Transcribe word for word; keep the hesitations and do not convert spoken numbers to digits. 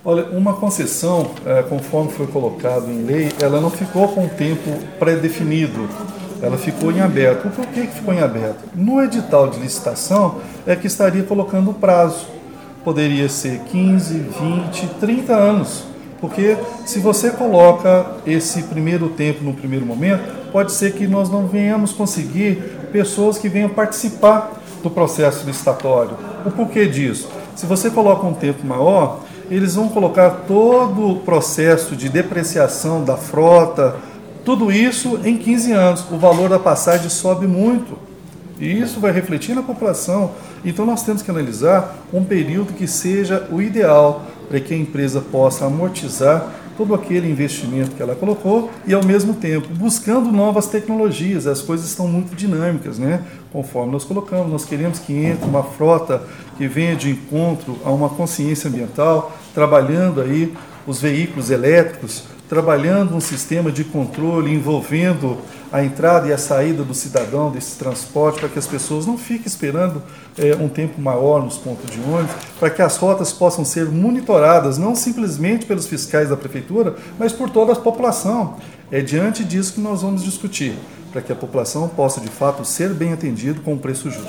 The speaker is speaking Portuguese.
Olha, uma concessão, é, conforme foi colocado em lei, ela não ficou com tempo pré-definido, ela ficou em aberto. Por que que ficou em aberto? No edital de licitação é que estaria colocando o prazo. Poderia ser quinze, vinte, trinta anos, porque se você coloca esse primeiro tempo no primeiro momento, pode ser que nós não venhamos conseguir pessoas que venham participar do processo licitatório. O porquê disso? Se você coloca um tempo maior, eles vão colocar todo o processo de depreciação da frota, tudo isso em quinze anos. O valor da passagem sobe muito. E isso vai refletir na população. Então nós temos que analisar um período que seja o ideal para que a empresa possa amortizar todo aquele investimento que ela colocou e, ao mesmo tempo, buscando novas tecnologias. As coisas estão muito dinâmicas, né? Conforme nós colocamos, nós queremos que entre uma frota que venha de encontro a uma consciência ambiental, trabalhando aí os veículos elétricos, trabalhando um sistema de controle envolvendo a entrada e a saída do cidadão desse transporte, para que as pessoas não fiquem esperando é, um tempo maior nos pontos de ônibus, para que as rotas possam ser monitoradas, não simplesmente pelos fiscais da prefeitura, mas por toda a população. É diante disso que nós vamos discutir, para que a população possa, de fato, ser bem atendida com um preço justo.